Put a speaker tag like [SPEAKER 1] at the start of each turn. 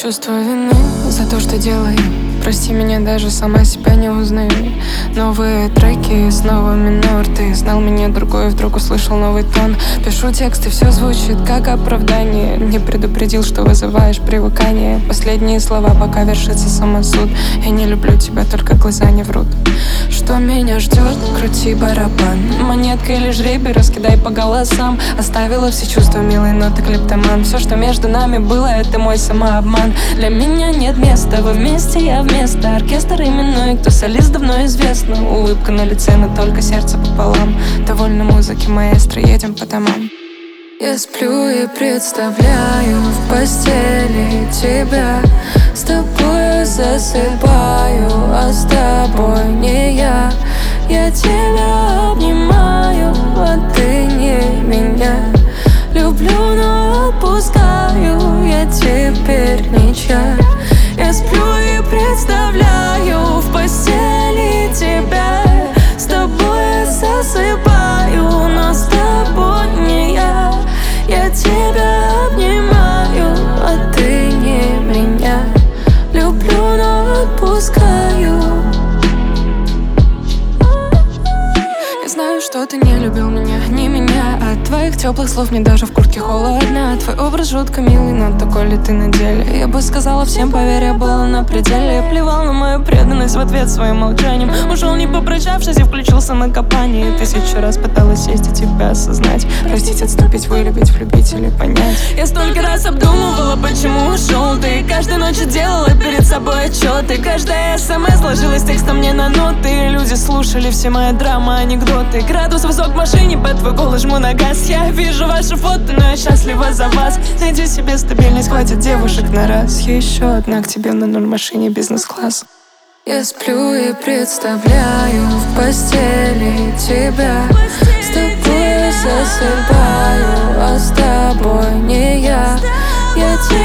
[SPEAKER 1] Чувство вины за то, что делаю. Прости меня, даже сама себя не узнаю. Новые треки с новыми минор. Ты знал меня другой, вдруг услышал новый тон. Пишу текст, и все звучит как оправдание. Не предупредил, что вызываешь привыкание. Последние слова, пока вершится самосуд. Я не люблю тебя, только глаза не врут. Что меня ждет? Крути барабан. Монетка или жребий, раскидай по голосам. Оставила все чувства, милый, но ты клептоман. Все, что между нами было, это мой самообман. Для меня нет места, вы вместе, я вместо. Оркестр именной, кто солист, давно известно. Улыбка на лице, но только сердце пополам. Довольно музыки, маэстро, едем по домам. Я сплю и представляю в постели тебя. С тобой засыпаю, а с тобой не я. Я тебя обнимаю, а ты не меня. Люблю, но отпускаю, я теперь ничья. Я сплю и представляю в постели тебя. С тобой засыпаю, но с тобой не я. Я тебя обнимаю, а ты не меня. Люблю, но отпускаю. Я знаю, что ты не любил меня, не меня. От твоих теплых слов мне даже в куртке холодно. Твой образ жутко милый, но такой ли ты на деле? Я бы сказала всем, поверь, я была на пределе. Я плевал на мою преданность в ответ своим молчанием. Ушел не попрощавшись и включился на копание. 1000 раз пыталась сесть и тебя осознать. Простить, отступить, вылюбить, влюбить или понять. Я столько раз обдумывала, почему ушел ты. Каждой ночью делала перед собой отчеты. Каждая смс сложилась текстом мне на ноты. Люди слушали все мои драмы, анекдоты. Градус высок в машине, под твой голос жму на газ. Я вижу ваши фото, но я счастлива за вас. Найди себе стабильность, хватит девушек на раз. Еще одна к тебе на 0 машине бизнес-класс. Я сплю и представляю в постели тебя. С тобой засыпаю, а с тобой не я. Я